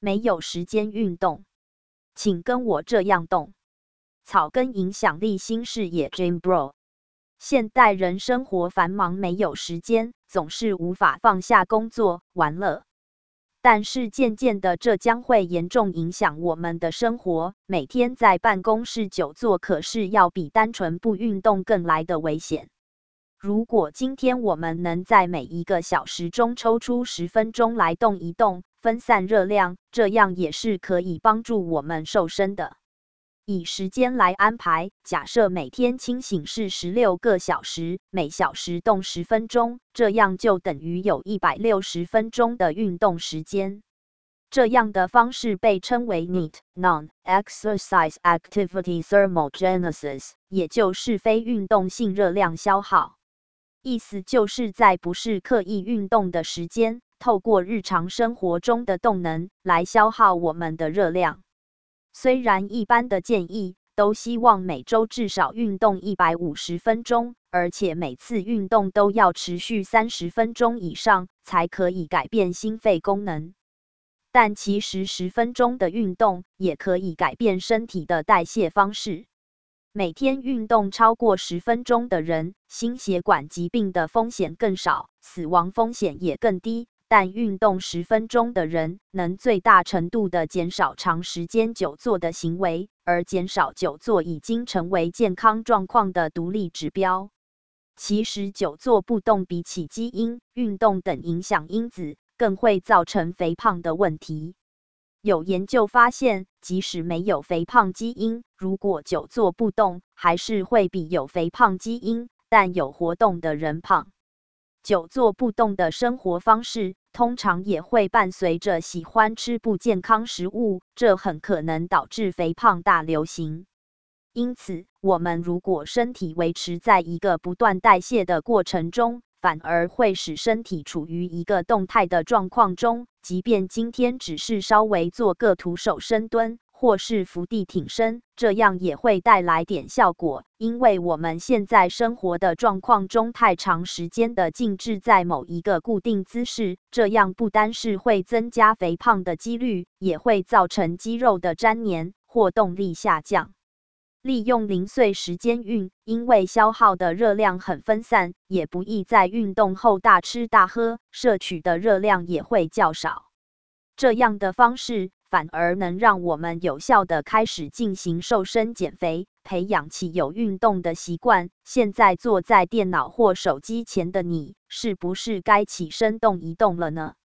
没有时间运动，请跟我这样动。草根影响力新视野 Jim Bro。现代人生活繁忙，没有时间，总是无法放下工作、玩乐。但是渐渐的，这将会严重影响我们的生活。每天在办公室久坐，可是要比单纯不运动更来的危险。如果今天我们能在每一个小时中抽出10分钟来动一动，分散热量，这样也是可以帮助我们瘦身的。以时间来安排，假设每天清醒是16个小时，每小时动10分钟，这样就等于有160分钟的运动时间。这样的方式被称为 NEAT Non-Exercise Activity Thermogenesis， 也就是非运动性热量消耗。意思就是在不是刻意运动的时间，透过日常生活中的动能来消耗我们的热量。虽然一般的建议都希望每周至少运动150分钟，而且每次运动都要持续30分钟以上，才可以改变心肺功能。但其实10分钟的运动也可以改变身体的代谢方式。每天运动超过10分钟的人，心血管疾病的风险更少，死亡风险也更低。但运动10分钟的人，能最大程度的减少长时间久坐的行为，而减少久坐已经成为健康状况的独立指标。其实久坐不动比起基因、运动等影响因子，更会造成肥胖的问题。有研究发现，即使没有肥胖基因，如果久坐不动，还是会比有肥胖基因但有活动的人胖。久坐不动的生活方式，通常也会伴随着喜欢吃不健康食物，这很可能导致肥胖大流行。因此，我们如果身体维持在一个不断代谢的过程中，反而会使身体处于一个动态的状况中，即便今天只是稍微做个徒手深蹲，或是伏地挺身，这样也会带来点效果，因为我们现在生活的状况中太长时间的静置在某一个固定姿势，这样不单是会增加肥胖的几率，也会造成肌肉的粘连或动力下降。利用零碎时间因为消耗的热量很分散，也不易在运动后大吃大喝，摄取的热量也会较少。这样的方式反而能让我们有效地开始进行瘦身减肥，培养起有运动的习惯。现在坐在电脑或手机前的你，是不是该起身动一动了呢？